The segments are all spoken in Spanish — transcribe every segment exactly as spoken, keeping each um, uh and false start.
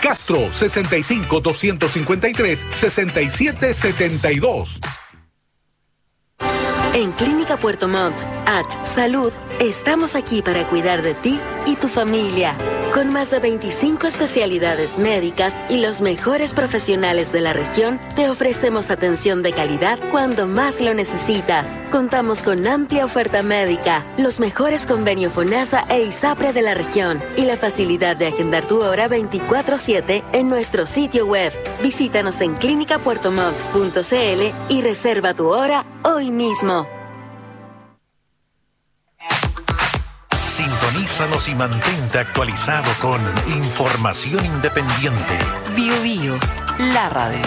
Castro, sesenta y cinco, doscientos cincuenta y tres, sesenta y siete setenta y dos. En Clínica Puerto Montt, H Salud, estamos aquí para cuidar de ti y tu familia. Con más de veinticinco especialidades médicas y los mejores profesionales de la región, te ofrecemos atención de calidad cuando más lo necesitas. Contamos con amplia oferta médica, los mejores convenios FONASA e ISAPRE de la región y la facilidad de agendar tu hora veinticuatro siete en nuestro sitio web. Visítanos en clínica puerto montt punto c l y reserva tu hora hoy mismo. Sintonízanos y mantente actualizado con información independiente. Bio Bio, la radio.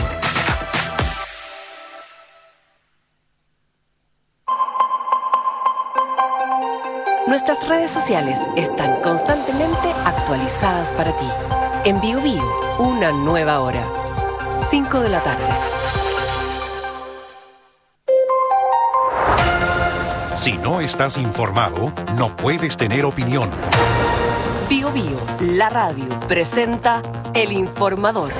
Nuestras redes sociales están constantemente actualizadas para ti. En Bio Bio, una nueva hora. cinco de la tarde. Si no estás informado, no puedes tener opinión. Bio Bio, la radio, presenta El Informador.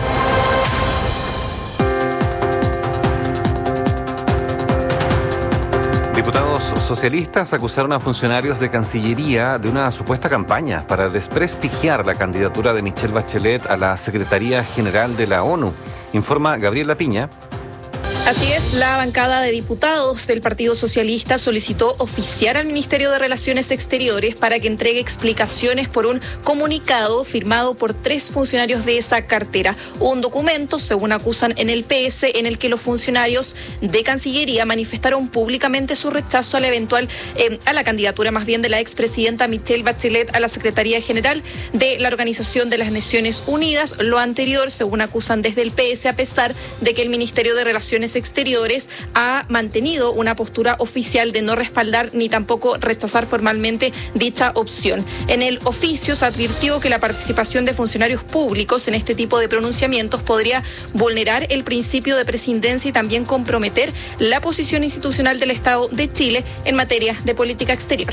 Diputados socialistas acusaron a funcionarios de Cancillería de una supuesta campaña para desprestigiar la candidatura de Michelle Bachelet a la Secretaría General de la ONU. Informa Gabriela Piña. Así es, la bancada de diputados del Partido Socialista solicitó oficiar al Ministerio de Relaciones Exteriores para que entregue explicaciones por un comunicado firmado por tres funcionarios de esa cartera. Un documento, según acusan en el P S, en el que los funcionarios de Cancillería manifestaron públicamente su rechazo a la eventual, eh, a la candidatura más bien de la expresidenta Michelle Bachelet a la Secretaría General de la Organización de las Naciones Unidas. Lo anterior, según acusan desde el P S, a pesar de que el Ministerio de Relaciones Exteriores ha mantenido una postura oficial de no respaldar ni tampoco rechazar formalmente dicha opción. En el oficio se advirtió que la participación de funcionarios públicos en este tipo de pronunciamientos podría vulnerar el principio de presidencia y también comprometer la posición institucional del Estado de Chile en materia de política exterior.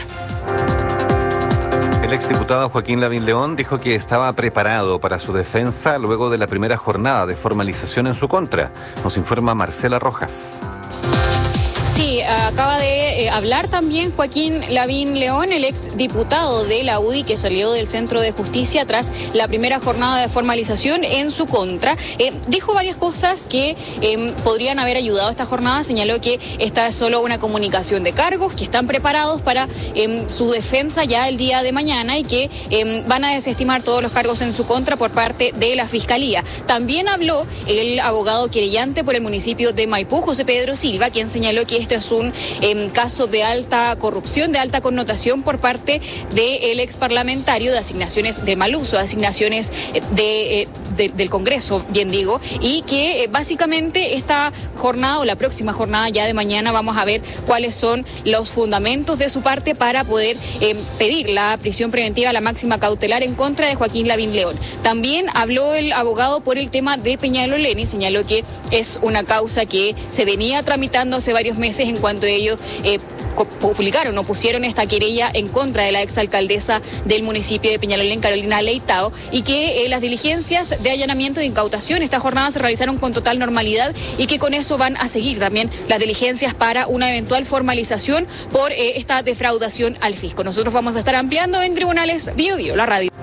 El exdiputado Joaquín Lavín León dijo que estaba preparado para su defensa luego de la primera jornada de formalización en su contra. Nos informa Marcela Rojas. Sí, acaba de eh, hablar también Joaquín Lavín León, el exdiputado de la U D I que salió del Centro de Justicia tras la primera jornada de formalización en su contra. Eh, dijo varias cosas que eh, podrían haber ayudado a esta jornada. Señaló que esta es solo una comunicación de cargos, que están preparados para eh, su defensa ya el día de mañana y que eh, van a desestimar todos los cargos en su contra por parte de la Fiscalía. También habló el abogado querellante por el municipio de Maipú, José Pedro Silva, quien señaló que este es un eh, caso de alta corrupción, de alta connotación por parte del ex parlamentario, de asignaciones de mal uso, de asignaciones de, eh, de, del Congreso, bien digo, y que eh, básicamente esta jornada o la próxima jornada ya de mañana vamos a ver cuáles son los fundamentos de su parte para poder eh, pedir la prisión preventiva, la máxima cautelar en contra de Joaquín Lavín León. También habló el abogado por el tema de Peñalolén y señaló que es una causa que se venía tramitando hace varios meses en cuanto ellos eh, publicaron o pusieron esta querella en contra de la exalcaldesa del municipio de Peñalolén, Carolina Leitao, y que eh, las diligencias de allanamiento e incautación esta jornada se realizaron con total normalidad y que con eso van a seguir también las diligencias para una eventual formalización por eh, esta defraudación al fisco. Nosotros vamos a estar ampliando en Tribunales Bio Bio, la radio.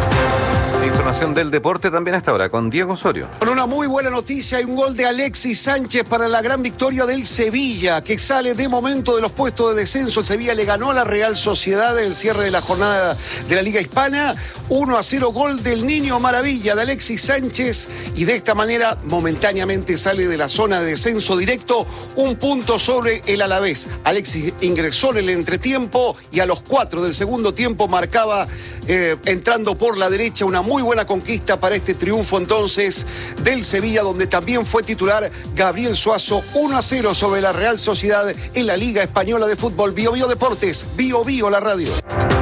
Información del deporte también hasta ahora con Diego Osorio. Con una muy buena noticia, hay un gol de Alexis Sánchez para la gran victoria del Sevilla, que sale de momento de los puestos de descenso. El Sevilla le ganó a la Real Sociedad en el cierre de la jornada de la Liga Hispana. uno a cero, gol del Niño Maravilla de Alexis Sánchez, y de esta manera momentáneamente sale de la zona de descenso directo, un punto sobre el Alavés. Alexis ingresó en el entretiempo y a los cuatro del segundo tiempo marcaba eh, entrando por la derecha una muy buena conquista para este triunfo entonces del Sevilla, donde también fue titular Gabriel Suazo. Uno a cero sobre la Real Sociedad en la Liga Española de Fútbol. Bio Bio Deportes, Bio Bio la radio.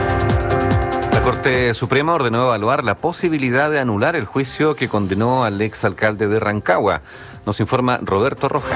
La Corte Suprema ordenó evaluar la posibilidad de anular el juicio que condenó al exalcalde de Rancagua. Nos informa Roberto Rojas.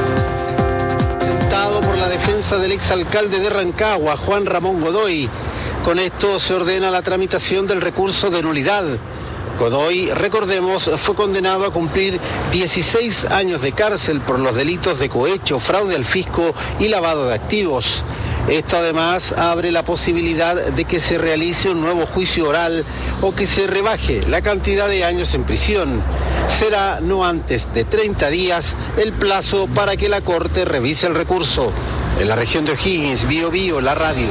Sentado por la defensa del exalcalde de Rancagua, Juan Ramón Godoy. Con esto se ordena la tramitación del recurso de nulidad Godoy, recordemos, fue condenado a cumplir dieciséis años de cárcel por los delitos de cohecho, fraude al fisco y lavado de activos. Esto además abre la posibilidad de que se realice un nuevo juicio oral o que se rebaje la cantidad de años en prisión. Será no antes de treinta días el plazo para que la Corte revise el recurso. En la región de O'Higgins, Bío Bío, la radio.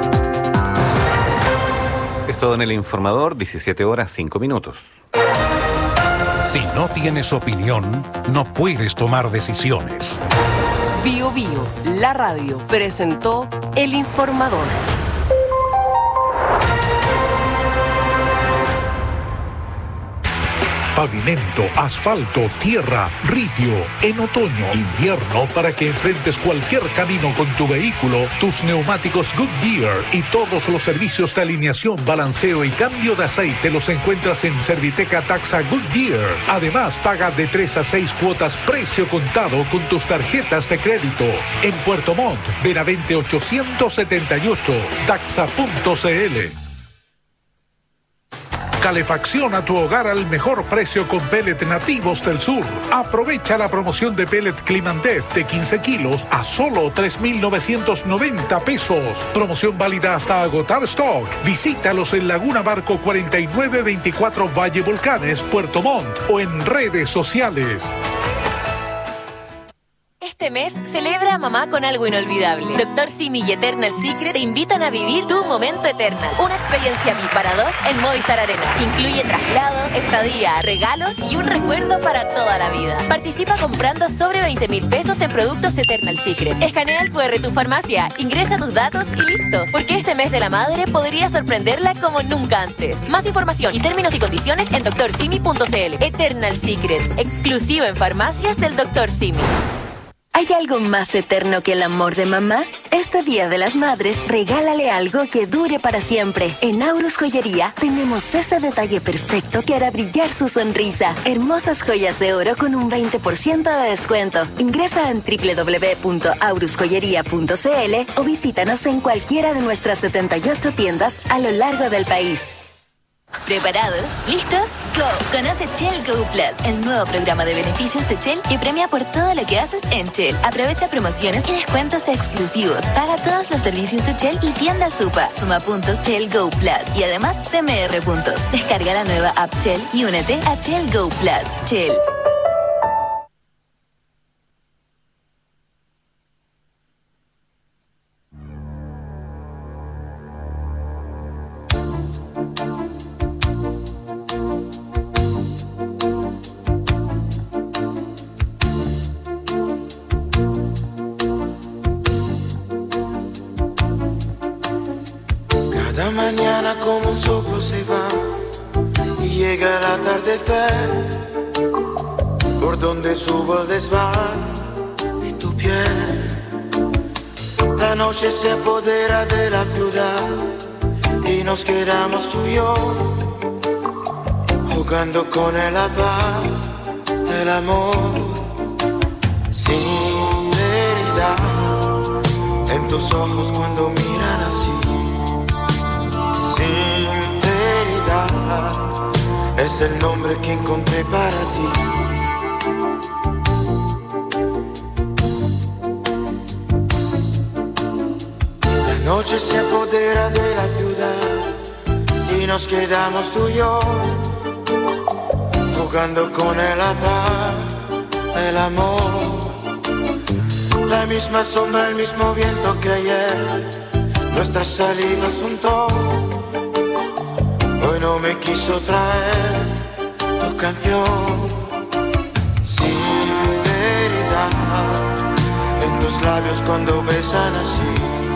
Es todo en el informador, diecisiete horas, cinco minutos. Si no tienes opinión, no puedes tomar decisiones. Bío Bío, la radio, presentó El Informador. Pavimento, asfalto, tierra, ridio. En otoño, invierno, para que enfrentes cualquier camino con tu vehículo, tus neumáticos Goodyear y todos los servicios de alineación, balanceo y cambio de aceite los encuentras en Serviteca Taxa Goodyear. Además, paga de tres a seis cuotas precio contado con tus tarjetas de crédito. En Puerto Montt, Benavente ochocientos setenta y ocho, taxa punto cl. Calefacción a tu hogar al mejor precio con pellet nativos del sur. Aprovecha la promoción de pellet Climandef de quince kilos a solo tres mil novecientos noventa pesos. Promoción válida hasta agotar stock. Visítalos en Laguna Barco cuarenta y nueve veinticuatro Valle Volcanes, Puerto Montt o en redes sociales. Este mes celebra a mamá con algo inolvidable. Doctor Simi y Eternal Secret te invitan a vivir tu momento Eternal. Una experiencia V I P para dos en Movistar Arena. Incluye traslados, estadía, regalos y un recuerdo para toda la vida. Participa comprando sobre veinte mil pesos en productos Eternal Secret. Escanea el cu erre de tu farmacia, ingresa tus datos y listo. Porque este mes de la madre podría sorprenderla como nunca antes. Más información y términos y condiciones en doctor simi punto cl. Eternal Secret, exclusivo en farmacias del doctor Simi. ¿Hay algo más eterno que el amor de mamá? Este Día de las Madres, regálale algo que dure para siempre. En Aurus Joyería tenemos este detalle perfecto que hará brillar su sonrisa. Hermosas joyas de oro con un veinte por ciento de descuento. Ingresa en doble u doble u doble u punto aurus joyería punto cl o visítanos en cualquiera de nuestras setenta y ocho tiendas a lo largo del país. ¿Preparados? ¿Listos? ¡Go! Conoce Shell Go Plus, el nuevo programa de beneficios de Shell que premia por todo lo que haces en Shell. Aprovecha promociones y descuentos exclusivos. Paga todos los servicios de Shell y tienda Supa. Suma puntos Shell Go Plus y además C M R puntos. Descarga la nueva app Shell y únete a Shell Go Plus. Shell. Cada mañana como un soplo se va y llega el atardecer, por donde subo el desván de tu piel. La noche se apodera de la ciudad y nos quedamos tú y yo, jugando con el azar del amor. Sinceridad en tus ojos cuando miran así. Sinceridad es el nombre que encontré para ti. La noche se apodera de la ciudad y nos quedamos tú y yo, jugando con el azar del amor. La misma sombra, el mismo viento que ayer, nuestras salivas juntó. Hoy no me quiso traer tu canción. Sinceridad en tus labios cuando besan así.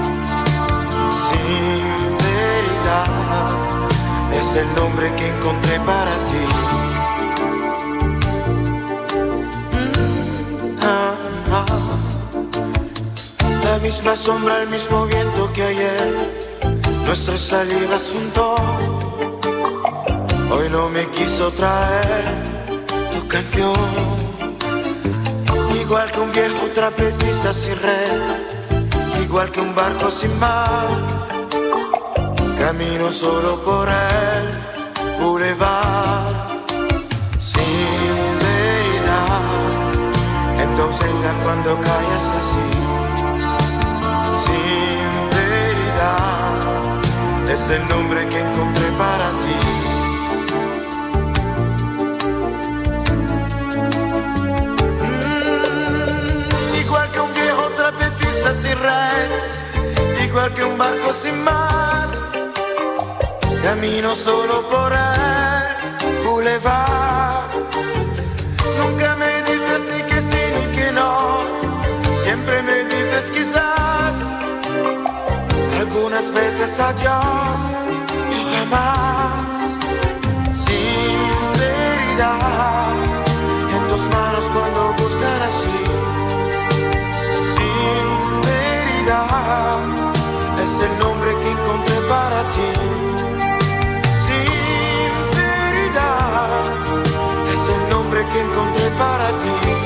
Sinceridad es el nombre que encontré para ti. Mm, ah, ah. La misma sombra, el mismo viento que ayer, nuestras salivas juntó. Hoy no me quiso traer tu canción. Igual que un viejo trapecista sin red, igual que un barco sin mar, camino solo por el boulevard. ausencia cuando callas así. Sinceridad es el nombre que encontré para ti. Mm, igual que un viejo trapecista sin red, igual que un barco sin mar, camino solo por el boulevard. Nunca me dices ni que sí ni que no, siempre me dices quizás, algunas veces adiós y jamás. Sinceridad en tus manos cuando buscan así. Sinceridad es el nombre que encontré para ti. Sinceridad es el nombre que encontré para ti.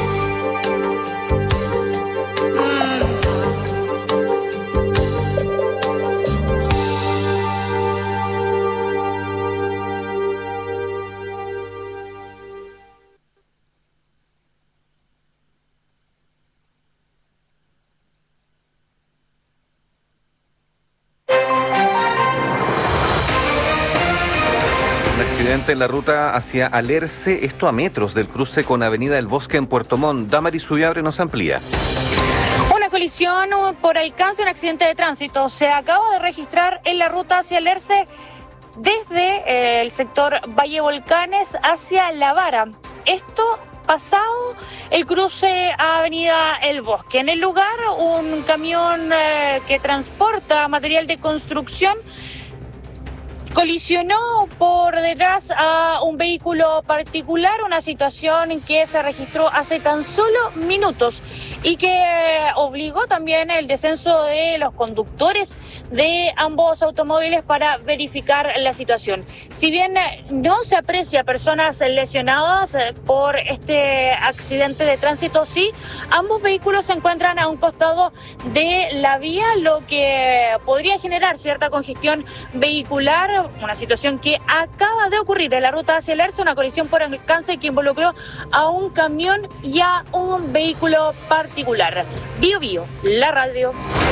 En la ruta hacia Alerce, esto a metros del cruce con Avenida El Bosque en Puerto Montt. Damaris Subiabre nos amplía. Una colisión por alcance, un accidente de tránsito se acaba de registrar en la ruta hacia Alerce desde eh, el sector Valle Volcanes hacia La Vara. Esto pasado el cruce a Avenida El Bosque. En el lugar, un camión eh, que transporta material de construcción colisionó por detrás a un vehículo particular, una situación que se registró hace tan solo minutos y que obligó también el descenso de los conductores de ambos automóviles para verificar la situación. Si bien no se aprecia personas lesionadas por este accidente de tránsito, sí, ambos vehículos se encuentran a un costado de la vía, lo que podría generar cierta congestión vehicular. Una situación que acaba de ocurrir en la ruta hacia Alerce, una colisión por alcance que involucró a un camión y a un vehículo particular. Bio Bio, la radio.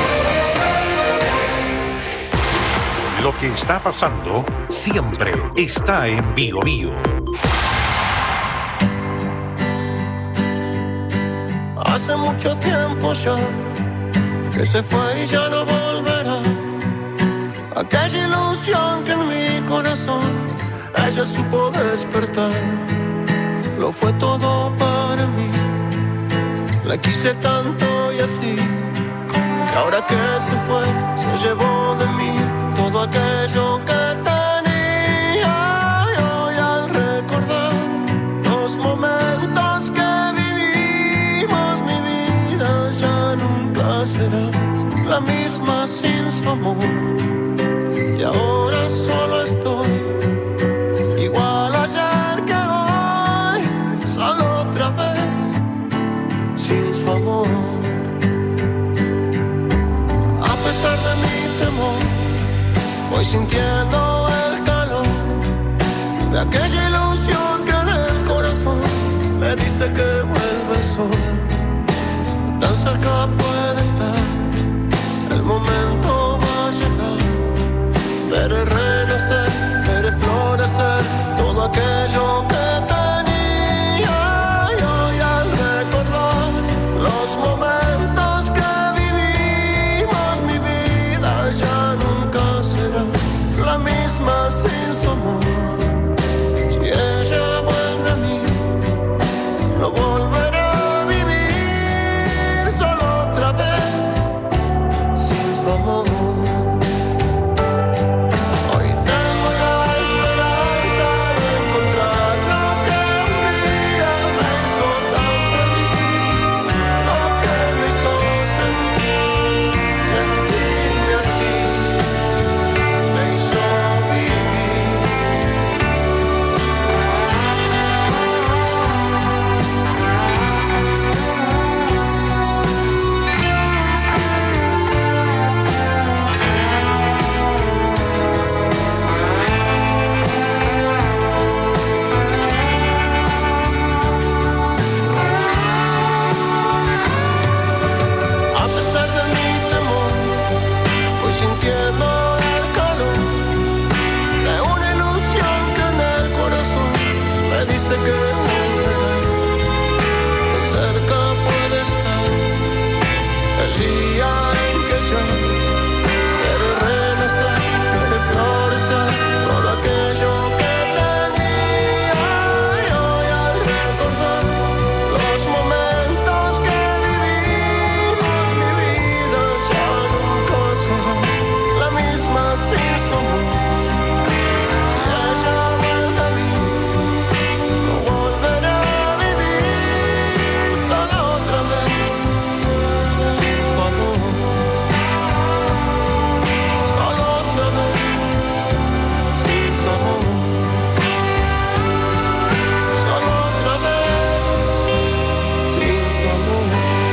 Lo que está pasando siempre está en Bio Bio. Hace mucho tiempo ya que se fue y ya no volverá. Aquella ilusión que en mi corazón ella supo despertar. Lo fue todo para mí. La quise tanto y así, que ahora que se fue se llevó de mí todo aquello que tenía. Y hoy al recordar los momentos que vivimos, mi vida ya nunca será la misma sin su amor. Y ahora solo estoy igual ayer que hoy, solo otra vez sin su amor. A pesar de mi temor, voy sintiendo el calor de aquella ilusión que en el corazón me dice que vuelve el sol. Tan cerca puede estar, el momento va a llegar. Veré renacer, veré florecer todo aquello que tenía. Y hoy al recordar los momentos que vivimos, mi vida ya nunca será la misma sin su amor. Si ella vuelve a mí, lo volveré a vivir solo otra sé que volverá. Tan cerca puede estar el día en que ya debe renacer, debe florecer todo aquello que tenía. Y hoy al recordar los momentos que vivimos, mi vida ya nunca será la misma sin su amor. Si ella vuelve a mí, no volverá a vivir sola otra vez, sin su amor. Solo otra vez, sin su amor. Solo otra vez, sin su amor.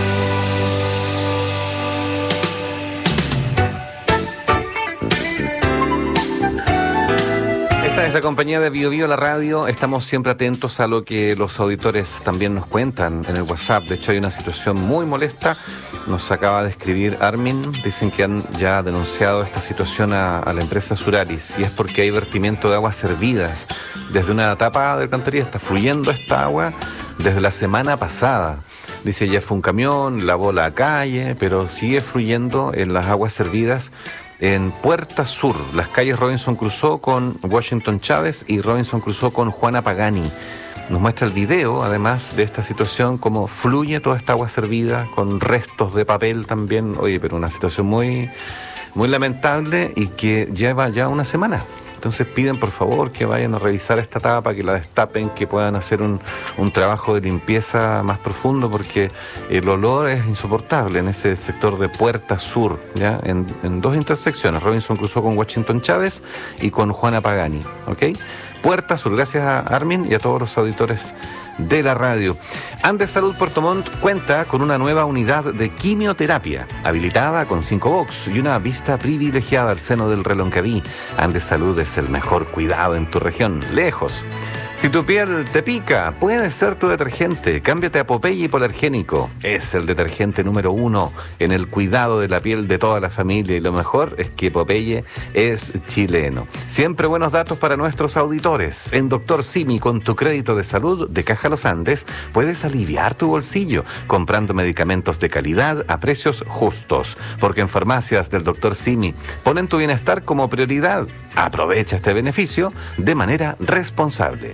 Esta es la compañía de Bio Bio, la radio. Estamos siempre atentos a lo que los auditores también nos cuentan en el WhatsApp. De hecho, hay una situación muy molesta. Nos acaba de escribir Armin. Dicen que han ya denunciado esta situación a, a la empresa Suralis. Y es porque hay vertimiento de aguas servidas. Desde una tapa de alcantarilla está fluyendo esta agua desde la semana pasada. Dice, ya fue un camión, lavó la calle, pero sigue fluyendo en las aguas servidas en Puerta Sur. Las calles Robinson Crusoe con Washington Chávez y Robinson Crusoe con Juana Pagani. Nos muestra el video, además de esta situación, cómo fluye toda esta agua servida, con restos de papel también. Oye, pero una situación muy, muy lamentable y que lleva ya una semana. Entonces piden por favor que vayan a revisar esta tapa, que la destapen, que puedan hacer un, un trabajo de limpieza más profundo, porque el olor es insoportable en ese sector de Puerta Sur, ¿ya? En, en dos intersecciones, Robinson Crusoe con Washington Chávez y con Juana Pagani, ¿ok? Puerta Sur, gracias a Armin y a todos los auditores de la radio. Andes Salud Puerto Montt cuenta con una nueva unidad de quimioterapia, habilitada con cinco box y una vista privilegiada al seno del Reloncaví. Andes Salud es el mejor cuidado en tu región, lejos. Si tu piel te pica, puede ser tu detergente. Cámbiate a Popeye Hipoalergénico. Es el detergente número uno en el cuidado de la piel de toda la familia. Y lo mejor es que Popeye es chileno. Siempre buenos datos para nuestros auditores. En Doctor Simi, con tu crédito de salud de Caja Los Andes, puedes aliviar tu bolsillo comprando medicamentos de calidad a precios justos. Porque en farmacias del Doctor Simi ponen tu bienestar como prioridad. Aprovecha este beneficio de manera responsable.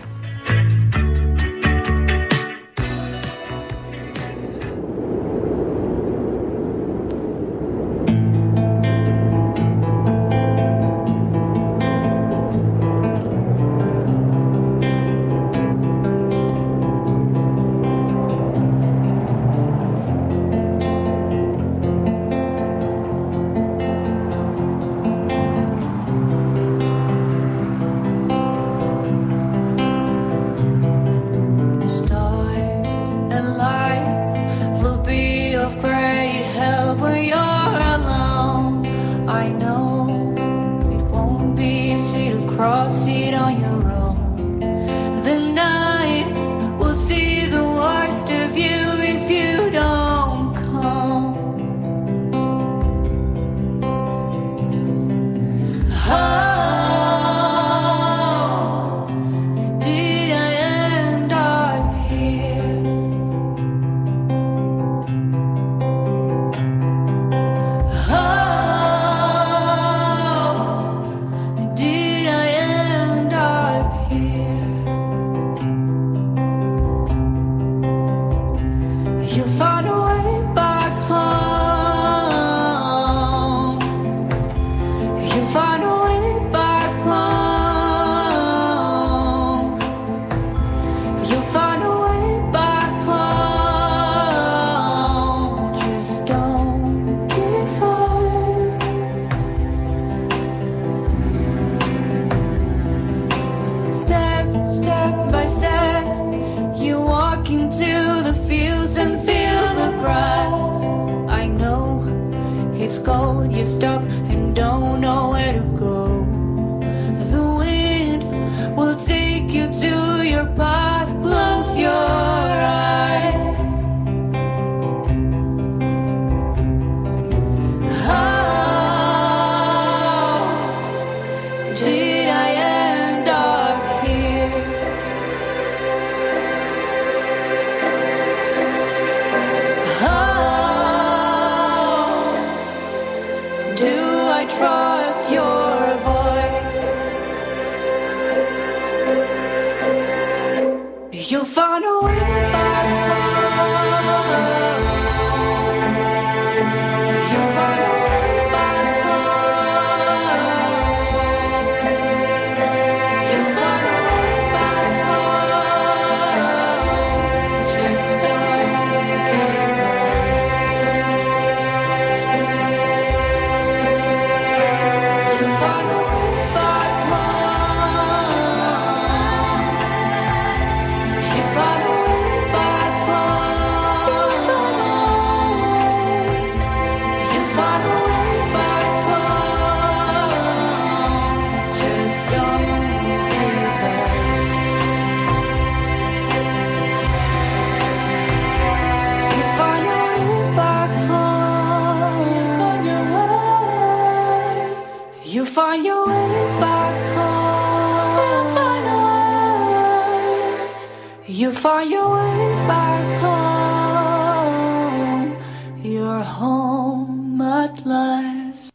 You'll find a way back home. You'll find a way back home. You'll find a way back home. Just don't give up. You'll find a way back home. You'll find a way back home. You'll find a way back home. Just don't give up. You'll find your way back home. You'll find your way back home. You'll find your way back home. You're home at last.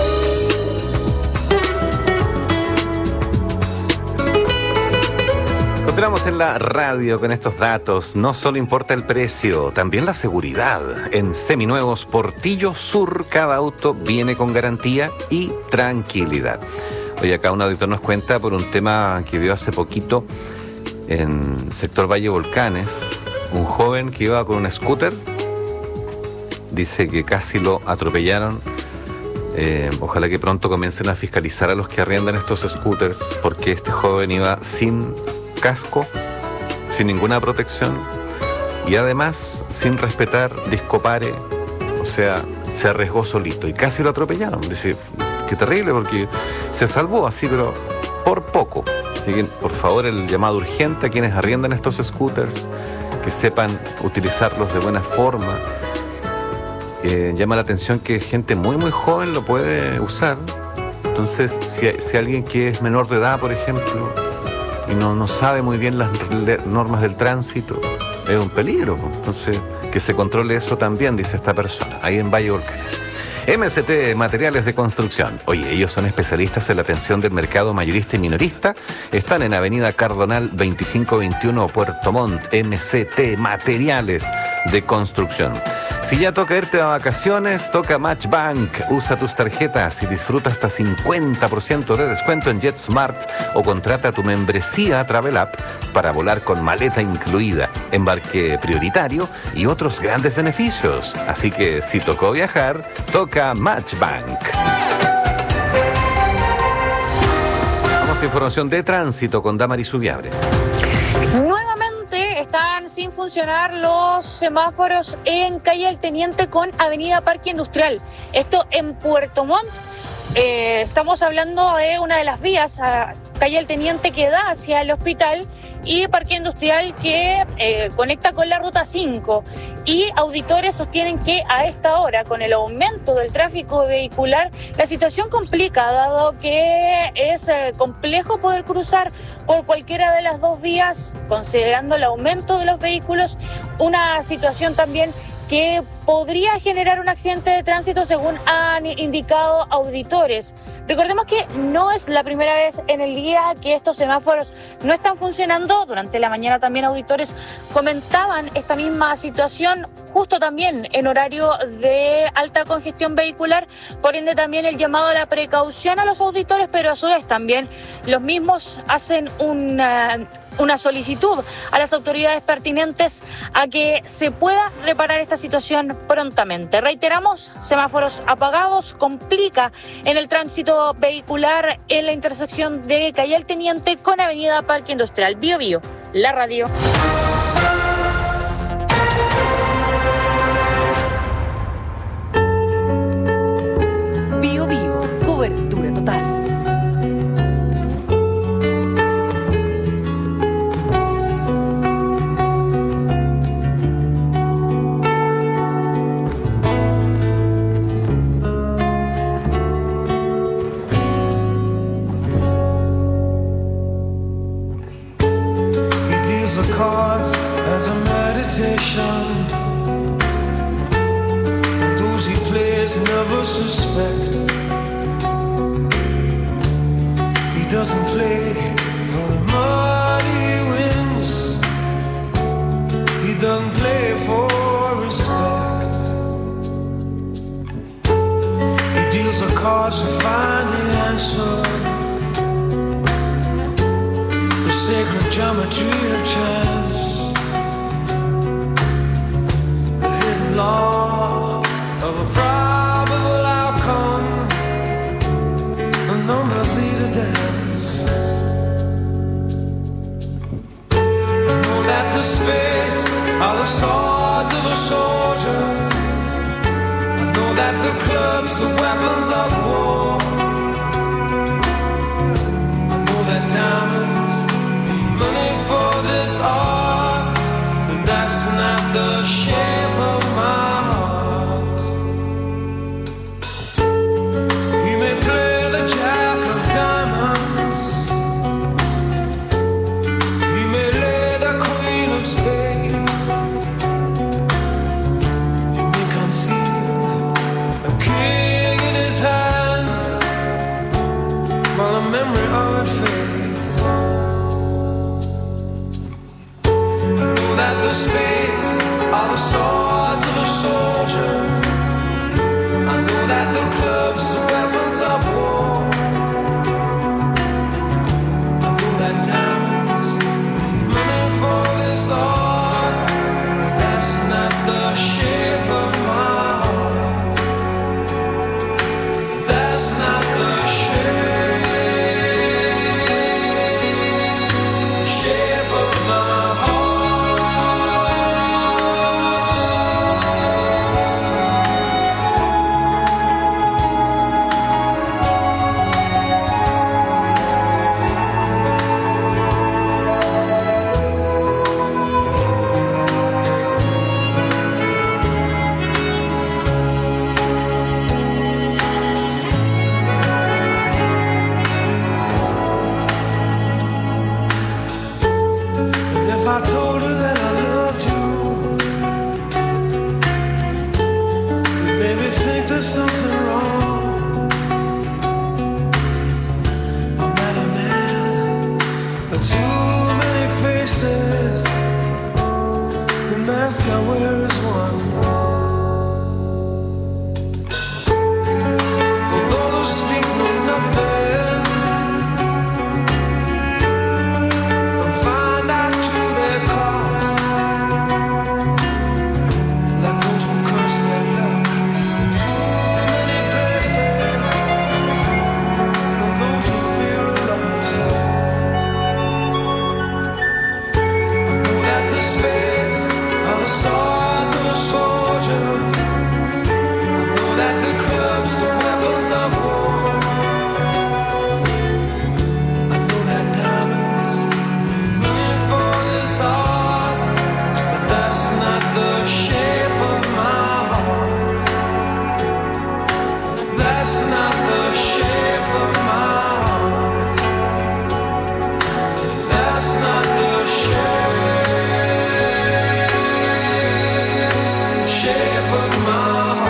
Continuamos en la radio con estos datos. No solo importa el precio, también la seguridad. En Seminuevos Portillo Sur, cada auto viene con garantía y tranquilidad. Hoy acá un auditor nos cuenta por un tema que vio hace poquito en sector Valle Volcanes. Un joven que iba con un scooter, dice que casi lo atropellaron. Eh, ojalá que pronto comiencen a fiscalizar a los que arriendan estos scooters, porque este joven iba sin casco, sin ninguna protección y además sin respetar discopare, o sea, se arriesgó solito y casi lo atropellaron. Dice, qué terrible, porque se salvó así, pero por poco. Así que, por favor, el llamado urgente a quienes arriendan estos scooters, que sepan utilizarlos de buena forma. Eh, llama la atención que gente muy muy joven lo puede usar. Entonces, si, si alguien que es menor de edad, por ejemplo, y no, no sabe muy bien las le- normas del tránsito, es un peligro. Entonces, que se controle eso también, dice esta persona, ahí en Valle Volcanes. M C T Materiales de Construcción. Oye, ellos son especialistas en la atención del mercado mayorista y minorista. Están en Avenida Cardonal veinticinco veintiuno, Puerto Montt. M C T Materiales de Construcción. Si ya toca irte de vacaciones, toca Match Bank. Usa tus tarjetas y disfruta hasta cincuenta por ciento de descuento en JetSmart o contrata tu membresía Travel App para volar con maleta incluida, embarque prioritario y otros grandes beneficios. Así que si tocó viajar, toca Match Bank. Vamos a información de tránsito con Damaris Ubiabre. Nuevamente están sin funcionar los semáforos en calle El Teniente con avenida Parque Industrial. Esto en Puerto Montt. Eh, estamos hablando de una de las vías, a calle El Teniente, que da hacia el hospital, y Parque Industrial que eh, conecta con la ruta cinco. Y auditores sostienen que a esta hora, con el aumento del tráfico vehicular, la situación complica, dado que es eh, complejo poder cruzar por cualquiera de las dos vías, considerando el aumento de los vehículos, una situación también que podría generar un accidente de tránsito, según han indicado auditores. Recordemos que no es la primera vez en el día que estos semáforos no están funcionando. Durante la mañana también auditores comentaban esta misma situación, justo también en horario de alta congestión vehicular. Por ende, también el llamado a la precaución a los auditores, pero a su vez también los mismos hacen una, una solicitud a las autoridades pertinentes a que se pueda reparar esta situación prontamente. Reiteramos, semáforos apagados, complica en el tránsito vehicular en la intersección de calle El Teniente con avenida Parque Industrial. Bio Bio, la radio. Bio Bio, cobertura total. Cards as a meditation. Those he plays never suspect. He doesn't play for the money he wins. doesn't play for respect. He deals the cards to find the answer. The sacred geometry of chance. The hidden law of a probable outcome. The numbers lead a dance. I know that the spades are the swords of a soldier. I know that the clubs are weapons of war. I know that diamonds need money for this art, but that's not the shape of my heart. He may play the jack of diamonds. He may lay the queen of spades. He may conceal a king in his hand while the memory of it fades. I know that the spades are the swords of a soldier. I know that the clubs are weapons of war. I know that diamonds need money for this art, but that's not the shape of my heart. That's not the shape, shape of my If I told her that I loved you, it made me think there's something wrong. I'm not a man, but too many faces. The mask I wear is one. For those who speak know nothing, and find out to their cost, like those who curse their luck in too many places, and those who fear are lost. I know that the spades are the swords of a soldier. I know that the clubs are weapons of war. I know that diamonds need money for this art, but that's not the shape of my heart. That's not the shape of my heart. That's not the shape, shape of my heart.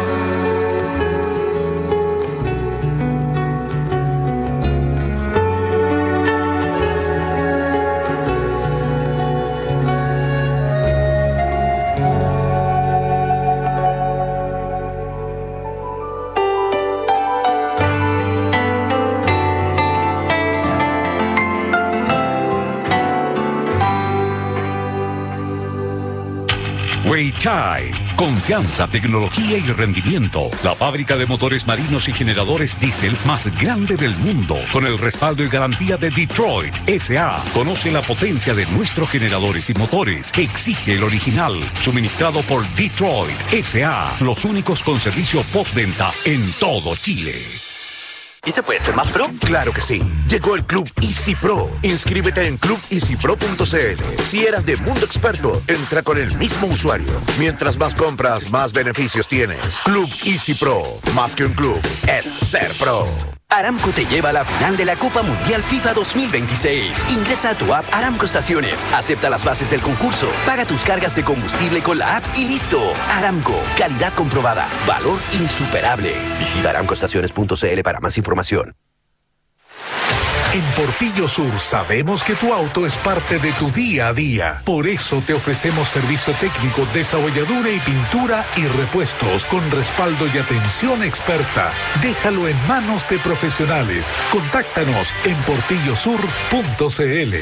Weichai, confianza, tecnología y rendimiento. La fábrica de motores marinos y generadores diésel más grande del mundo, con el respaldo y garantía de Detroit S A. Conoce la potencia de nuestros generadores y motores. Exige el original, suministrado por Detroit S A. Los únicos con servicio postventa en todo Chile. ¿Y se puede ser más pro? Claro que sí. Llegó el Club Easy Pro. Inscríbete en club easy pro punto c l. Si eras de Mundo Experto, entra con el mismo usuario. Mientras más compras, más beneficios tienes. Club Easy Pro. Más que un club, es ser pro. Aramco te lleva a la final de la Copa Mundial FIFA dos mil veintiséis. Ingresa a tu app Aramco Estaciones, acepta las bases del concurso, paga tus cargas de combustible con la app y listo. Aramco, calidad comprobada, valor insuperable. Visita aramco estaciones punto c l para más información. En Portillo Sur sabemos que tu auto es parte de tu día a día. Por eso te ofrecemos servicio técnico, desabolladura y pintura y repuestos con respaldo y atención experta. Déjalo en manos de profesionales. Contáctanos en portillo sur punto c l.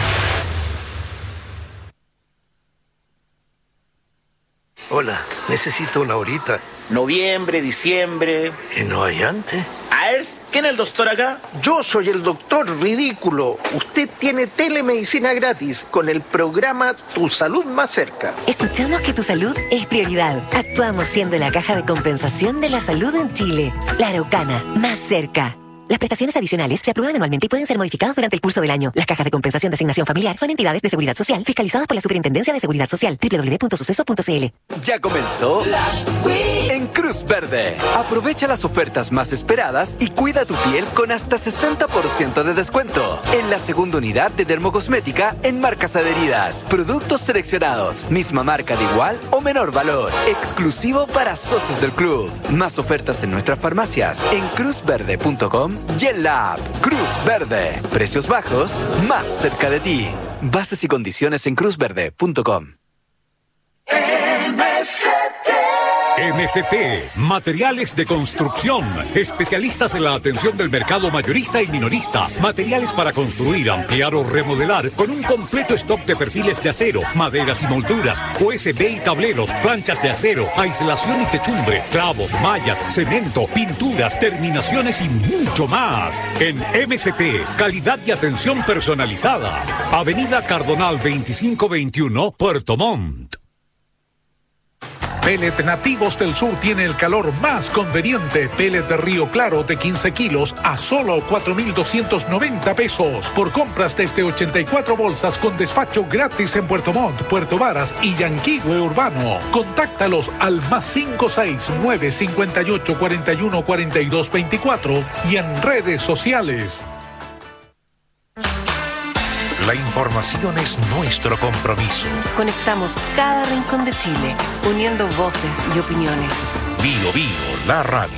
Hola, necesito una horita. Noviembre, diciembre. ¿Y no hay antes? A ver, ¿quién es el doctor acá? Yo soy el doctor ridículo. Usted tiene telemedicina gratis con el programa Tu Salud Más Cerca. Escuchamos que tu salud es prioridad. Actuamos siendo la caja de compensación de la salud en Chile. La Araucana, más cerca. Las prestaciones adicionales se aprueban anualmente y pueden ser modificadas durante el curso del año. Las cajas de compensación de asignación familiar son entidades de seguridad social fiscalizadas por la Superintendencia de Seguridad Social. doble u doble u doble u punto suceso punto c l. Ya comenzó en Cruz Verde. Aprovecha las ofertas más esperadas y cuida tu piel con hasta sesenta por ciento de descuento en la segunda unidad de dermocosmética en marcas adheridas. Productos seleccionados, misma marca de igual o menor valor, exclusivo para socios del club. Más ofertas en nuestras farmacias en cruz verde punto com y en la app Cruz Verde. Precios bajos, más cerca de ti. Bases y condiciones en cruz verde punto com. M S T, Materiales de Construcción, especialistas en la atención del mercado mayorista y minorista, materiales para construir, ampliar o remodelar, con un completo stock de perfiles de acero, maderas y molduras, U S B y tableros, planchas de acero, aislación y techumbre, clavos, mallas, cemento, pinturas, terminaciones y mucho más. En M S T, calidad y atención personalizada. Avenida Cardonal veinticinco veintiuno, Puerto Montt. Pellet Nativos del Sur tiene el calor más conveniente. Pellet de Río Claro de quince kilos a solo cuatro mil doscientos noventa pesos. Por compras desde ochenta y cuatro bolsas con despacho gratis en Puerto Montt, Puerto Varas y Yanquihue Urbano. Contáctalos al más cinco seis nueve cinco ocho cuatro uno cuatro dos dos cuatro y en redes sociales. La información es nuestro compromiso. Conectamos cada rincón de Chile, uniendo voces y opiniones. Bio Bio, la radio.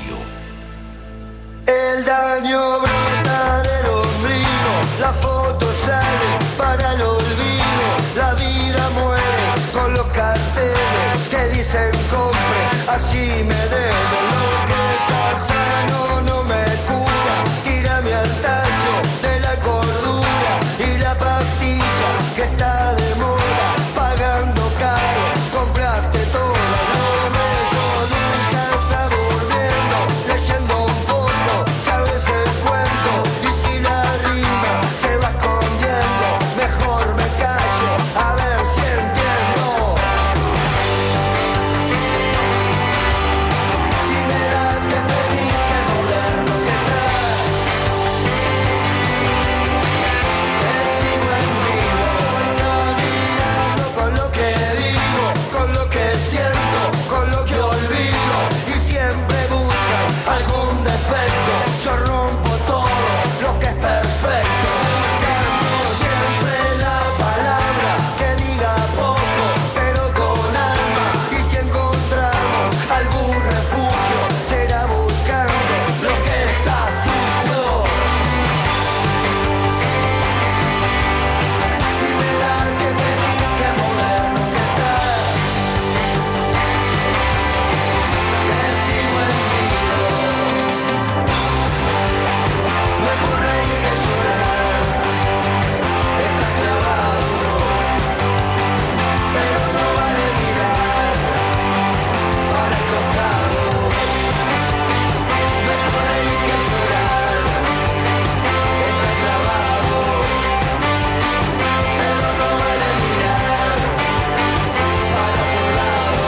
El daño brota del ombligo, la foto sale para el olvido, la vida muere con los carteles que dicen compre, así me debo, lo que está sano no me cura, tírame al tacho de la cordura y la pastilla que está de moda, pagando caro, compraste todas, lo bello nunca está volviendo, leyendo un poco, sabes el cuento, y si la rima se va escondiendo, mejor me callo, a ver si entiendo. Si me das que pedís, que moderno que estás, te sigo en vivo, voy caminando con lo que digo, con lo que siento, con lo que olvido, y siempre buscan algún defecto, yo rompo todo lo que es perfecto, buscando siempre la palabra que diga poco, pero con alma, y si encontramos algún refugio, será buscando lo que está sucio. Si me das que pedís, que moderno que estás, te sigo en vivo, mejor reír que llorar, está clavado, pero no vale mirar para el costado, mejor reír que llorar, está clavado, pero no vale mirar para otro lado.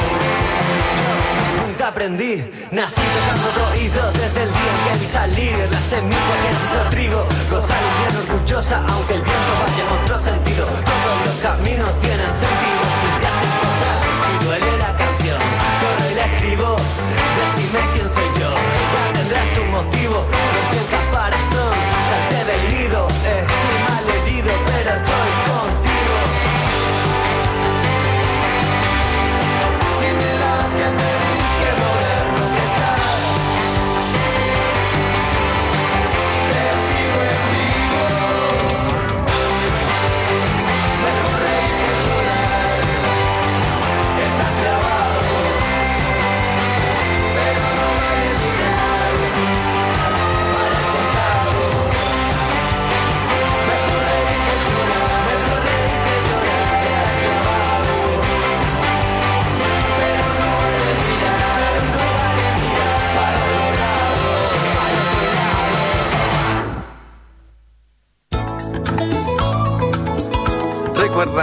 Nunca aprendí, nací tocando de oído desde el día en que vi salir la semilla que se hizo trigo, gozar bien orgullosa aunque el viento vaya en otro sentido, todos los caminos tienen sentido, si te hacen cosas, si duele la canción, corro y la escribo, decime quién soy yo, ella tendrá su motivo, rompí el caparazón, salté del nido, estoy mal herido pero estoy contigo. Si me das que pedís, que moderno que estás, te sigo en vivo.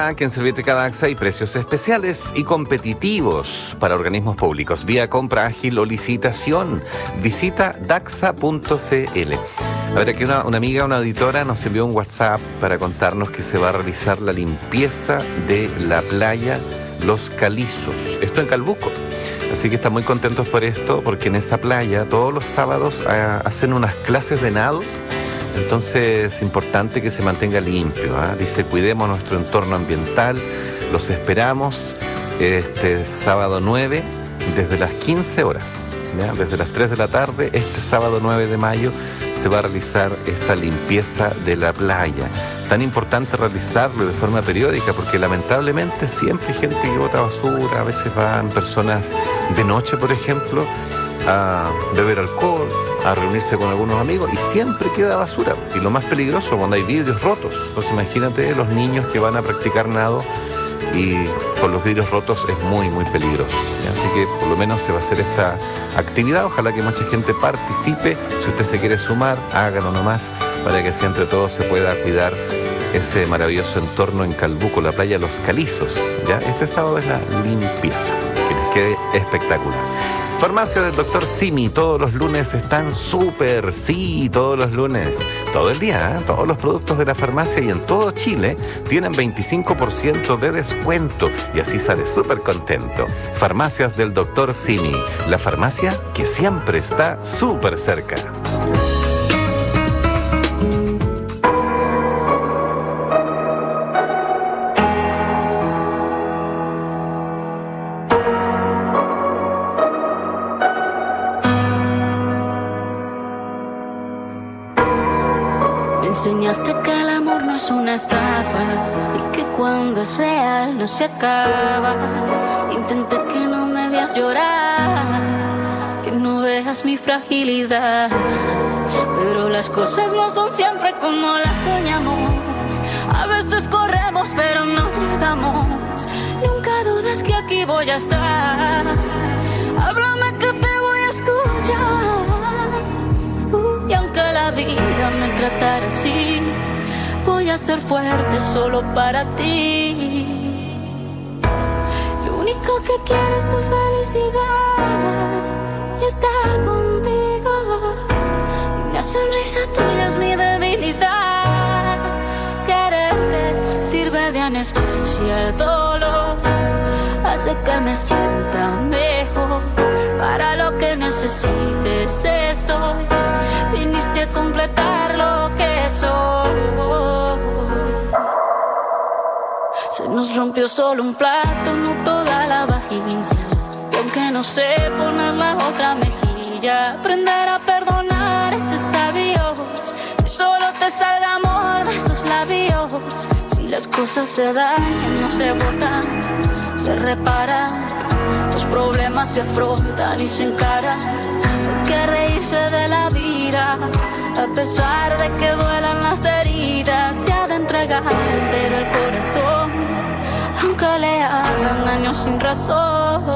Recuerda que en Servieteca Daxa hay precios especiales y competitivos para organismos públicos, vía compra ágil o licitación. Visita daxa punto c l. A ver, aquí una, una amiga, una auditora, nos envió un WhatsApp para contarnos que se va a realizar la limpieza de la playa Los Calizos. Esto en Calbuco. Así que están muy contentos por esto, porque en esa playa todos los sábados ah, hacen unas clases de nado. Entonces es importante que se mantenga limpio, ¿eh? Dice, cuidemos nuestro entorno ambiental, los esperamos este sábado nueve desde las quince horas, ¿ya? Desde las tres de la tarde, este sábado nueve de mayo se va a realizar esta limpieza de la playa. Tan importante realizarlo de forma periódica porque lamentablemente siempre hay gente que bota basura, a veces van personas de noche, por ejemplo, a beber alcohol, a reunirse con algunos amigos y siempre queda basura. Y lo más peligroso, cuando hay vidrios rotos. Entonces imagínate los niños que van a practicar nado y con los vidrios rotos es muy, muy peligroso, ¿ya? Así que por lo menos se va a hacer esta actividad. Ojalá que mucha gente participe. Si usted se quiere sumar, hágalo nomás para que así entre todos se pueda cuidar ese maravilloso entorno en Calbuco, la playa Los Calizos, ¿ya? Este sábado es la limpieza. Que les quede espectacular. Farmacia del doctor Simi, todos los lunes están súper, sí, todos los lunes, todo el día, ¿eh? Todos los productos de la farmacia y en todo Chile tienen veinticinco por ciento de descuento y así sale súper contento. Farmacias del doctor Simi, la farmacia que siempre está súper cerca. Enseñaste que el amor no es una estafa y que cuando es real no se acaba. Intenté que no me veas llorar, que no veas mi fragilidad, pero las cosas no son siempre como las soñamos. A veces corremos pero no llegamos. Nunca dudes que aquí voy a estar. Háblame que te voy a escuchar. Y aunque la vida me tratara así, voy a ser fuerte solo para ti. Lo único que quiero es tu felicidad y estar contigo. Una sonrisa tuya es mi debilidad. Quererte sirve de anestesia al dolor, hace que me sienta mejor. Para lo que necesites estoy. Viniste a completar lo que soy. Se nos rompió solo un plato, no toda la vajilla. Y aunque no sé poner la otra mejilla, aprender a perdonar es de sabios. Que solo te salga amor de esos labios. Si las cosas se dañan, no se botan, se reparan. Los problemas se afrontan y se encaran. Hay que reírse de la vida, a pesar de que duelan las heridas. Se ha de entregar entero el corazón, aunque le hagan daño sin razón.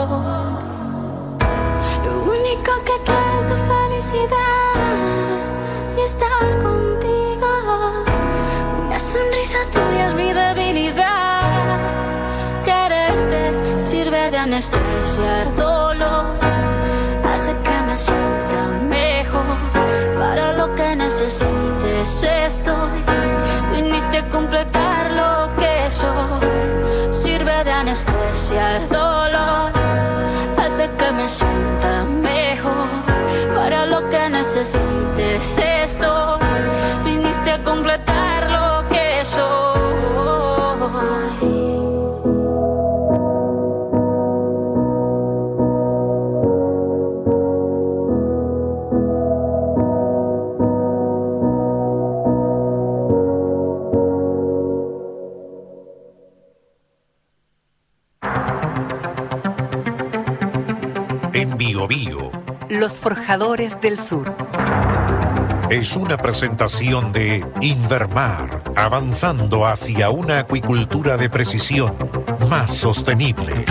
Lo único que quiero es tu felicidad y estar contigo. Una sonrisa tuya es mi debilidad. Quererte sirve de anestesia al dolor, hace que me sienta mejor. Para lo que necesites estoy. Viniste a completar lo que soy. Sirve de anestesia al dolor, hace que me sienta mejor. Para lo que necesites estoy. Viniste a completar lo que soy. En Bio Bio, Los Forjadores del Sur. es una presentación de Invermar, avanzando hacia una acuicultura de precisión más sostenible.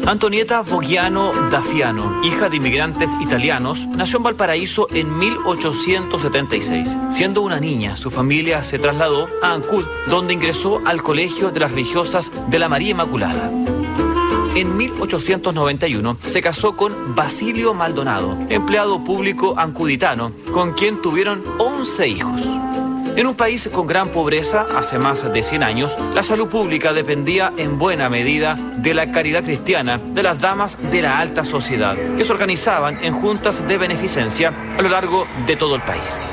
Antonietta Voggiano Daffiano, hija de inmigrantes italianos, nació en Valparaíso en mil ochocientos setenta y seis. Siendo una niña, su familia se trasladó a Ancud, donde ingresó al Colegio de las Religiosas de la María Inmaculada. En mil ochocientos noventa y uno se casó con Basilio Maldonado, empleado público ancuditano, con quien tuvieron once hijos. En un país con gran pobreza, hace más de cien años, la salud pública dependía en buena medida de la caridad cristiana de las damas de la alta sociedad, que se organizaban en juntas de beneficencia a lo largo de todo el país.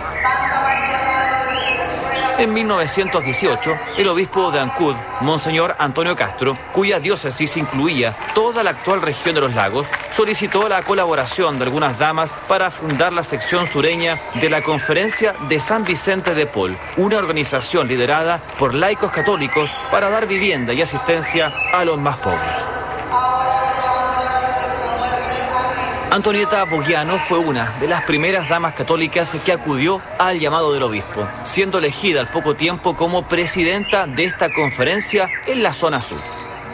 En mil novecientos dieciocho, el obispo de Ancud, Monseñor Antonio Castro, cuya diócesis incluía toda la actual región de los lagos, solicitó la colaboración de algunas damas para fundar la sección sureña de la Conferencia de San Vicente de Paul, una organización liderada por laicos católicos para dar vivienda y asistencia a los más pobres. Antonietta Voggiano fue una de las primeras damas católicas que acudió al llamado del obispo, siendo elegida al poco tiempo como presidenta de esta conferencia en la zona sur.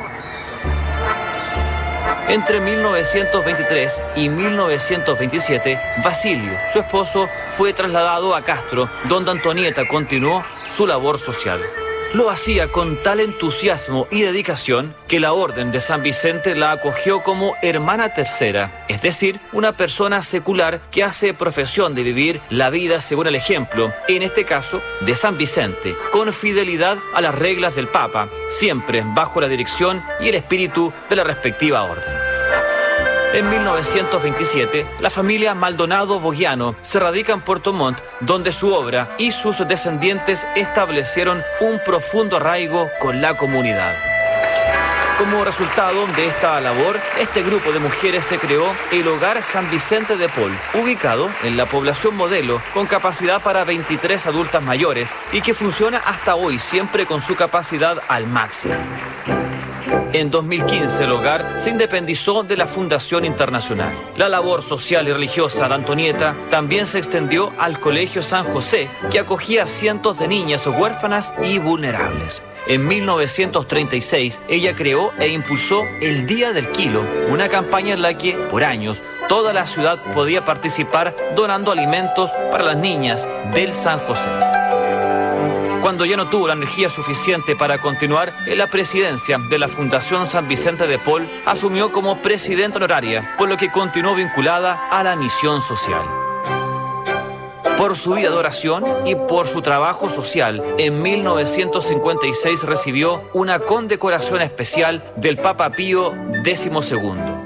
Entre mil novecientos veintitrés y mil novecientos veintisiete, Basilio, su esposo, fue trasladado a Castro, donde Antonietta continuó su labor social. Lo hacía con tal entusiasmo y dedicación que la Orden de San Vicente la acogió como hermana tercera, es decir, una persona secular que hace profesión de vivir la vida según el ejemplo, en este caso, de San Vicente, con fidelidad a las reglas del Papa, siempre bajo la dirección y el espíritu de la respectiva orden. En mil novecientos veintisiete, la familia Maldonado Voggiano se radica en Puerto Montt, donde su obra y sus descendientes establecieron un profundo arraigo con la comunidad. Como resultado de esta labor, este grupo de mujeres se creó el Hogar San Vicente de Paul, ubicado en la población modelo, con capacidad para veintitrés adultas mayores y que funciona hasta hoy siempre con su capacidad al máximo. En dos mil quince, el hogar se independizó de la Fundación Internacional. La labor social y religiosa de Antonietta también se extendió al Colegio San José, que acogía a cientos de niñas huérfanas y vulnerables. En mil novecientos treinta y seis, ella creó e impulsó el Día del Kilo, una campaña en la que, por años, toda la ciudad podía participar donando alimentos para las niñas del San José. Cuando ya no tuvo la energía suficiente para continuar en la presidencia de la Fundación San Vicente de Paul, asumió como presidenta honoraria, por lo que continuó vinculada a la misión social. Por su vida de oración y por su trabajo social, en mil novecientos cincuenta y seis recibió una condecoración especial del Papa Pío decimosegundo.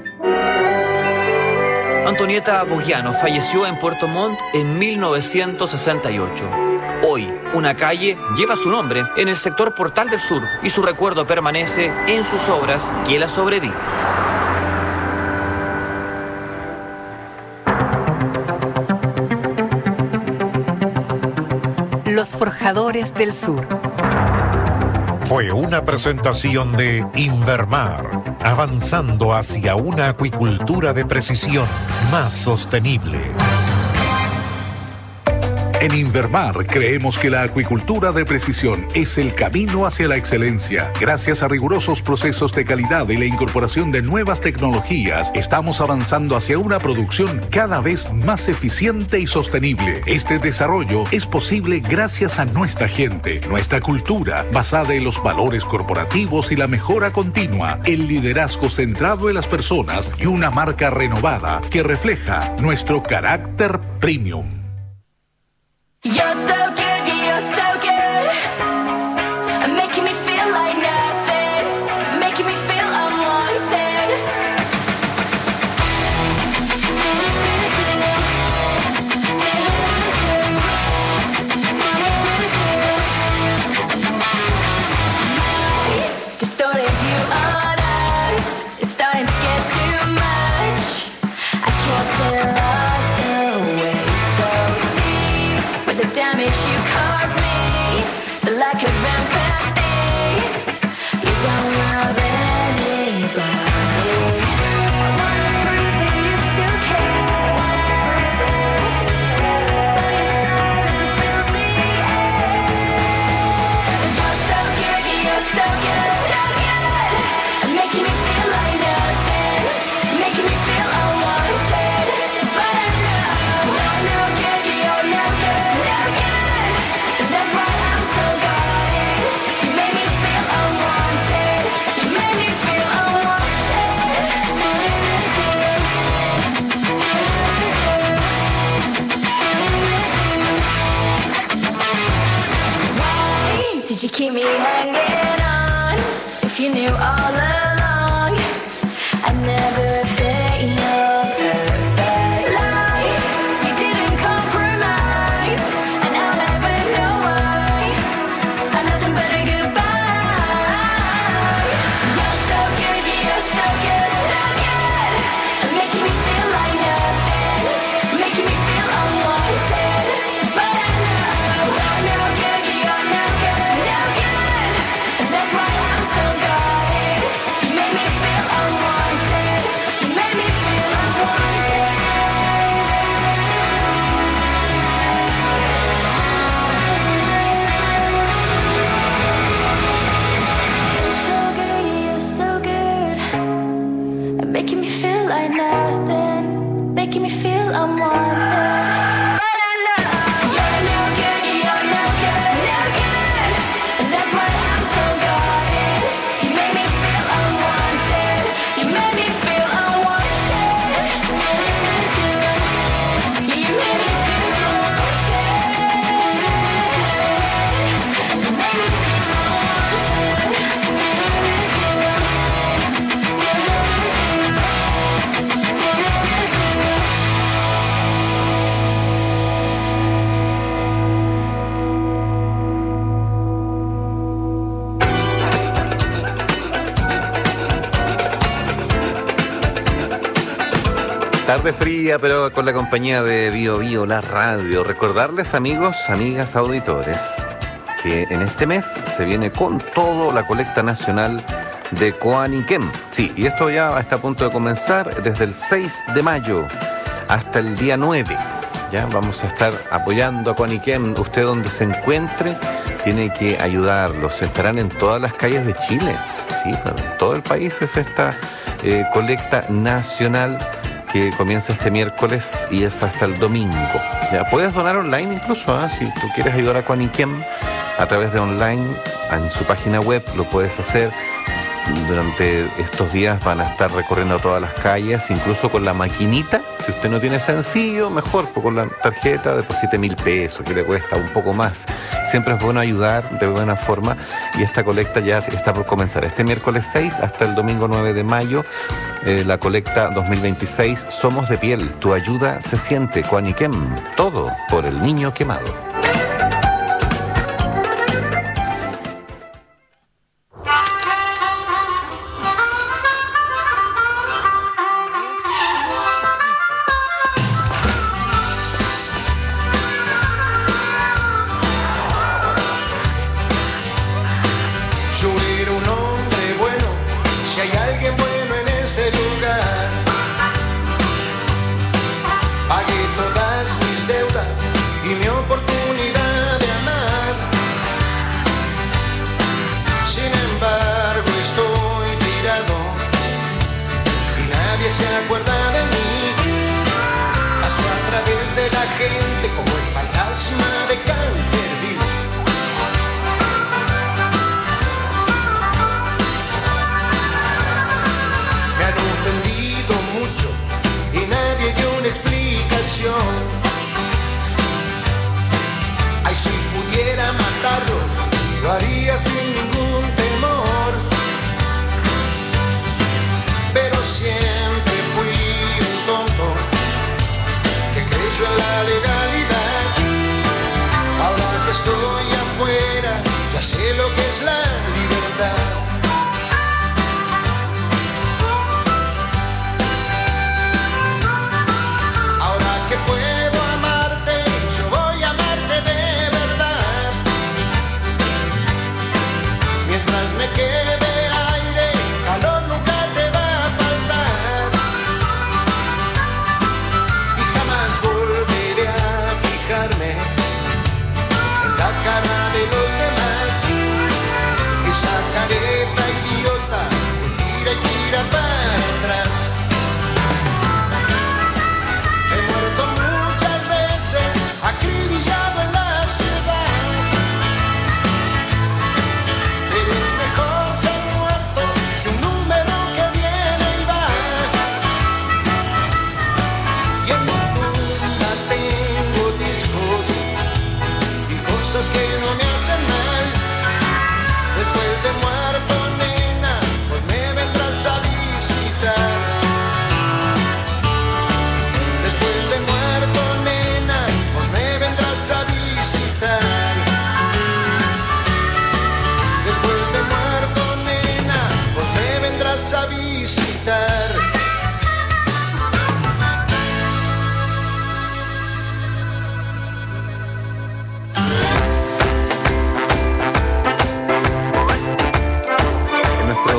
Antonietta Voggiano falleció en Puerto Montt en mil novecientos sesenta y ocho. Hoy, una calle lleva su nombre en el sector Portal del Sur y su recuerdo permanece en sus obras que la sobreviven. Los Forjadores del Sur. Fue una presentación de Invermar, avanzando hacia una acuicultura de precisión más sostenible. En Invermar creemos que la acuicultura de precisión es el camino hacia la excelencia. Gracias a rigurosos procesos de calidad y la incorporación de nuevas tecnologías, estamos avanzando hacia una producción cada vez más eficiente y sostenible. Este desarrollo es posible gracias a nuestra gente, nuestra cultura, basada en los valores corporativos y la mejora continua, el liderazgo centrado en las personas y una marca renovada que refleja nuestro carácter premium. You're so good, you're so good, making me feel like nothing, making me feel unwanted. Distorted view on us is starting to get too much. I can't tell us away so deep. The damage you caused me, the lack of empathy. You don't love anybody. I wanna prove that you still care, but your silence fills the air. You're so good, you're so good, so good, making me feel like nothing. you keep me hanging on? If you knew all along I'd never fake your perfect life. You didn't compromise, and I'll never know why. I'm nothing but a goodbye. You're so good, you're so good, so good. Making me feel like nothing, making me feel unwanted. But I know you're no good, you're no good, no good. And that's why I'm so guarded. You made me feel unwanted. You made me feel unwanted. You're so good, you're so good. And making me feel like nothing, making me feel unwanted. But I know you're no good, you're no good, no good. And that's why I'm so guarded. You made me feel unwanted. You made me feel unwanted. You made me feel unwanted. You made me feel Tarde fría, pero con la compañía de Bio Bio, la radio. Recordarles, amigos, amigas, auditores, que en este mes se viene con todo la colecta nacional de Coaniquem. Sí, y esto ya está a punto de comenzar desde el seis de mayo hasta el día nueve. Ya vamos a estar apoyando a Coaniquem. Usted donde se encuentre tiene que ayudarlos. Estarán en todas las calles de Chile. Sí, pero en todo el país es esta eh, colecta nacional que comienza este miércoles y es hasta el domingo. Ya puedes donar online incluso, ¿eh? Si tú quieres ayudar a Coaniquem a través de online, en su página web lo puedes hacer. Durante estos días van a estar recorriendo todas las calles, incluso con la maquinita. Si usted no tiene sencillo, mejor, pues con la tarjeta deposite mil pesos, que le cuesta un poco más. Siempre es bueno ayudar de buena forma y esta colecta ya está por comenzar. Este miércoles seis hasta el domingo nueve de mayo, eh, la colecta dos mil veintiséis, Somos de Piel, tu ayuda se siente. Coaniquem, todo por el niño quemado. Yo era un hombre bueno, si hay alguien bueno en este lugar. Pagué todas mis deudas y mi oportunidad de amar. Sin embargo estoy tirado y nadie se acuerda de mí. Paso a través de la gente como el fantasma de Canterville. Me han ofendido mucho y nadie dio una explicación. Ay, si pudiera matarlos, lo haría sin ningún temor. Pero siempre fui un tonto que creyó en la legalidad. Ahora que estoy afuera, ya sé lo que es la libertad. cosas que no me hacen mal.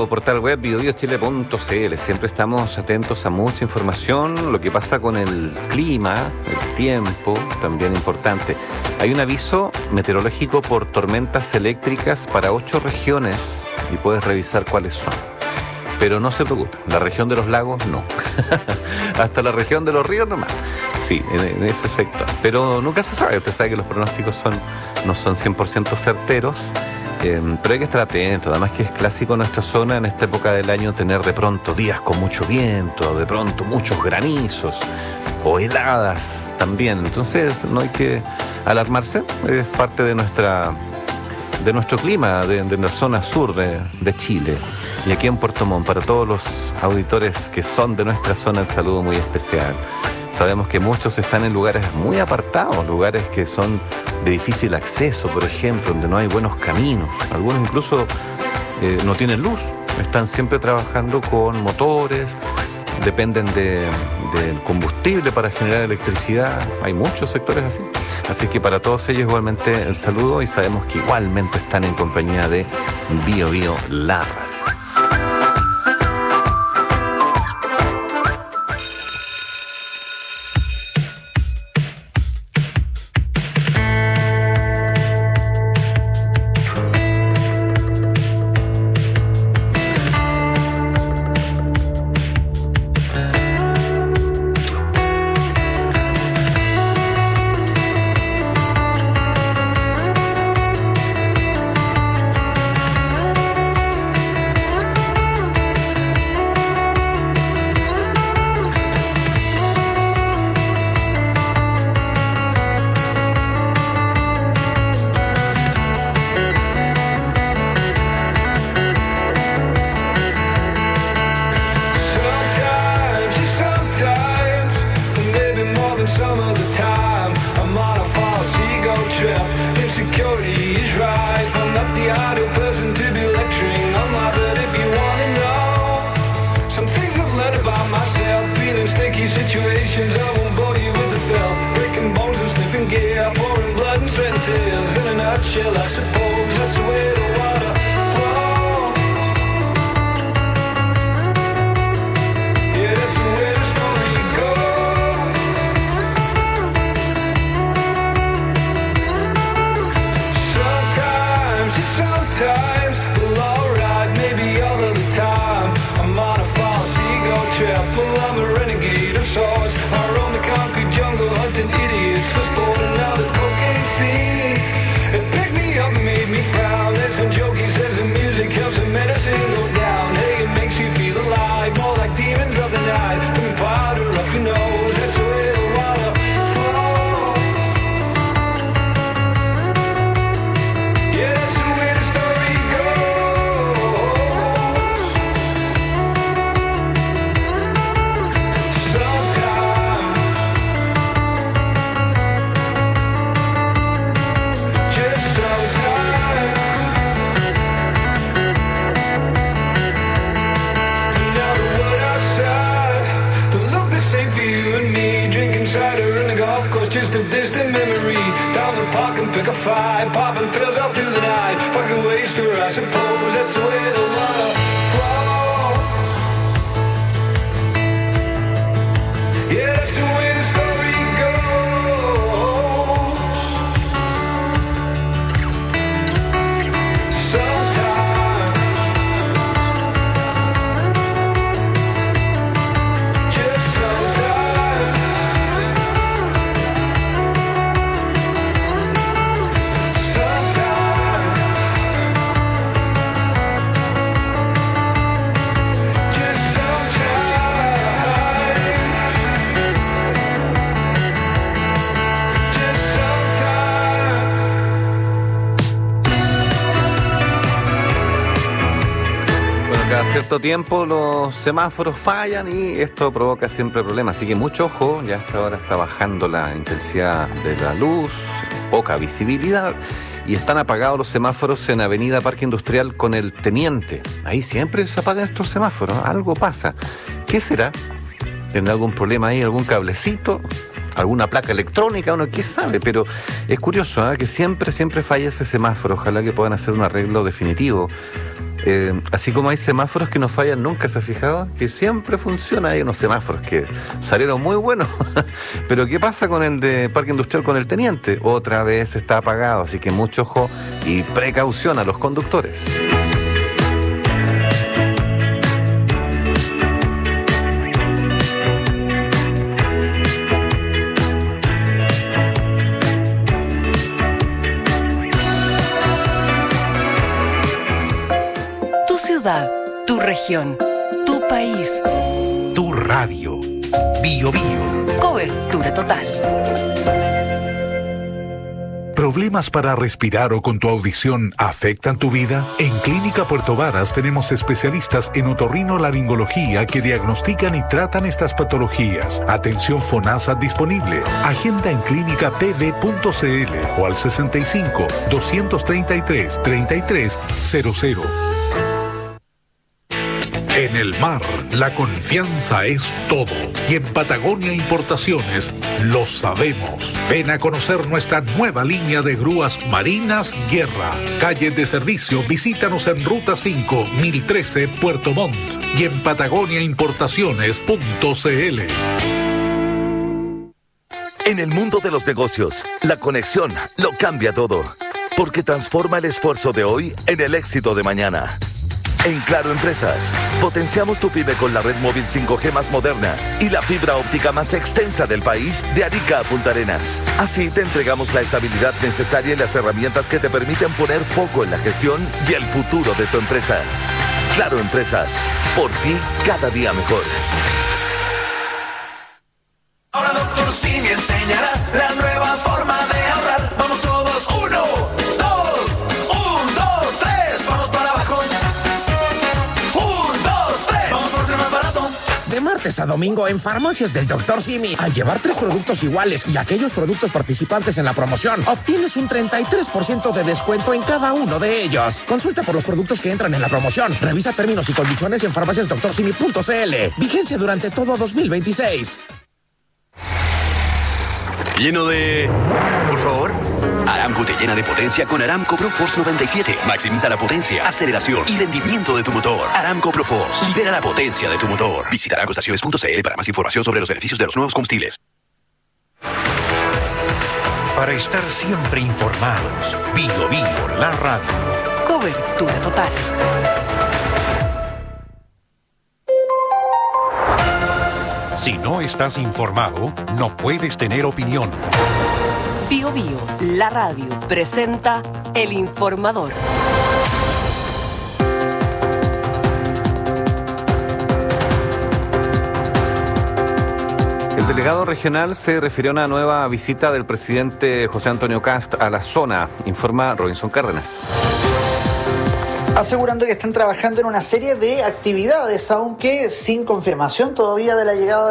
nuestro portal web bio bio chile punto c l. Siempre estamos atentos a mucha información, lo que pasa con el clima, el tiempo, también importante. Hay un aviso meteorológico por tormentas eléctricas para ocho regiones y puedes revisar cuáles son. Pero no se preocupen, la región de los lagos no. Hasta la región de los ríos nomás. Sí, en, en ese sector. Pero nunca se sabe, usted sabe que los pronósticos son, no son cien por ciento certeros. Eh, pero hay que estar atento, además que es clásico en nuestra zona en esta época del año tener de pronto días con mucho viento, de pronto muchos granizos o heladas también. Entonces no hay que alarmarse, es parte de nuestra de nuestro clima, de, de la zona sur de, de Chile. Y aquí en Puerto Montt, para todos los auditores que son de nuestra zona, el saludo muy especial. Sabemos que muchos están en lugares muy apartados, lugares que son de difícil acceso, por ejemplo, donde no hay buenos caminos. Algunos incluso eh, no tienen luz, están siempre trabajando con motores, dependen de, del combustible para generar electricidad. Hay muchos sectores así. Así que para todos ellos igualmente el saludo y sabemos que igualmente están en compañía de Bio Bio La Radio. Tiempo los semáforos fallan y esto provoca siempre problemas, así que mucho ojo. Ya hasta ahora está bajando la intensidad de la luz, poca visibilidad y están apagados los semáforos en Avenida Parque Industrial con el Teniente. Ahí siempre se apagan estos semáforos, algo pasa. ¿Qué será? ¿Tendrá algún problema ahí, algún cablecito? ¿Alguna placa electrónica? Uno qué sabe, pero es curioso, ¿eh? Que siempre, siempre falla ese semáforo. Ojalá que puedan hacer un arreglo definitivo. Eh, así como hay semáforos que no fallan nunca, ¿se ha fijado? Que siempre funciona. Hay unos semáforos que salieron muy buenos. Pero ¿qué pasa con el de Parque Industrial con el Teniente? Otra vez está apagado, así que mucho ojo y precaución a los conductores. Tu región, tu país, tu radio. Bio Bio. Cobertura total. ¿Problemas para respirar o con tu audición afectan tu vida? En Clínica Puerto Varas tenemos especialistas en otorrinolaringología que diagnostican y tratan estas patologías. Atención FONASA disponible. Agenda en clínica p v punto c l o al sesenta y cinco, doscientos treinta y tres, treinta y tres cero cero. En el mar, la confianza es todo. Y en Patagonia Importaciones lo sabemos. Ven a conocer nuestra nueva línea de grúas marinas Guerra. Calle de servicio, visítanos en Ruta cinco, mil trece, Puerto Montt. Y en patagonia importaciones punto c l. En el mundo de los negocios, la conexión lo cambia todo. Porque transforma el esfuerzo de hoy en el éxito de mañana. En Claro Empresas, potenciamos tu pyme con la red móvil cinco G más moderna y la fibra óptica más extensa del país de Arica a Punta Arenas. Así te entregamos la estabilidad necesaria y las herramientas que te permiten poner foco en la gestión y el futuro de tu empresa. Claro Empresas, por ti cada día mejor. Ahora Doctor Simi enseñará la nueva forma de ahorrar. Vamos todos, uno, dos, un, dos, tres, vamos para abajo. Un, dos, tres, vamos por ser más barato. De martes a domingo en Farmacias del Doctor Simi, al llevar tres productos iguales y aquellos productos participantes en la promoción, obtienes un treinta y tres por ciento de descuento en cada uno de ellos. Consulta por los productos que entran en la promoción. Revisa términos y condiciones en farmacias doctor simi punto c l. Vigencia durante todo dos mil veintiséis. Lleno de... Por favor. Aramco te llena de potencia con Aramco ProForce noventa y siete. Maximiza la potencia, aceleración y rendimiento de tu motor. Aramco ProForce. Libera la potencia de tu motor. Visita aramco estaciones punto c l para más información sobre los beneficios de los nuevos combustibles. Para estar siempre informados, Bio Bio, la radio. Cobertura total. Si no estás informado, no puedes tener opinión. Bio Bio, la radio, presenta El Informador. El delegado regional se refirió a una nueva visita del presidente José Antonio Kast a la zona, informa Robinson Cárdenas. Asegurando que están trabajando en una serie de actividades, aunque sin confirmación todavía de la llegada